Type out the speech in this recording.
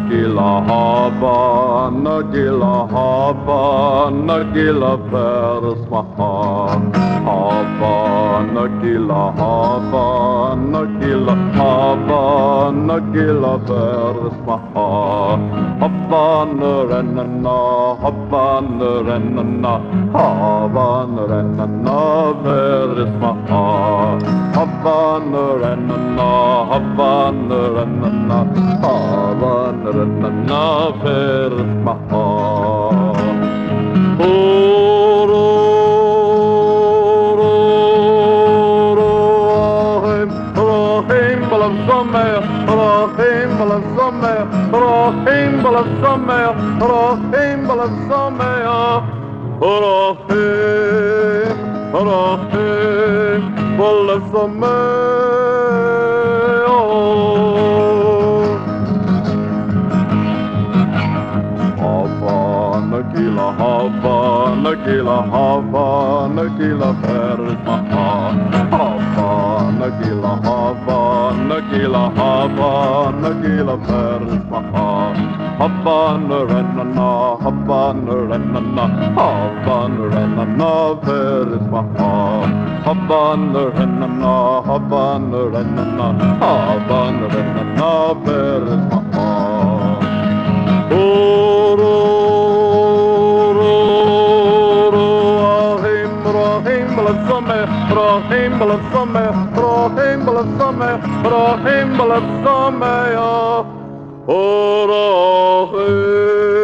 Nagila haba, nagila vers maha. Haba, nagila vers maha. Haba nrenna, haba nrenna vers maha. Haba nrenna vers maha. Rahim balazameh, Rahim balazameh, Rahim balazameh, Rahim balazameh, Rahim, Rahim balazameh. Haba, nagila vers maha. Haba, nagila vers maha. Haba nrenna vers maha. Haba nrenna vers maha. Rahim balazameh, Rahim balazameh, Rahim balazameh, Rahim.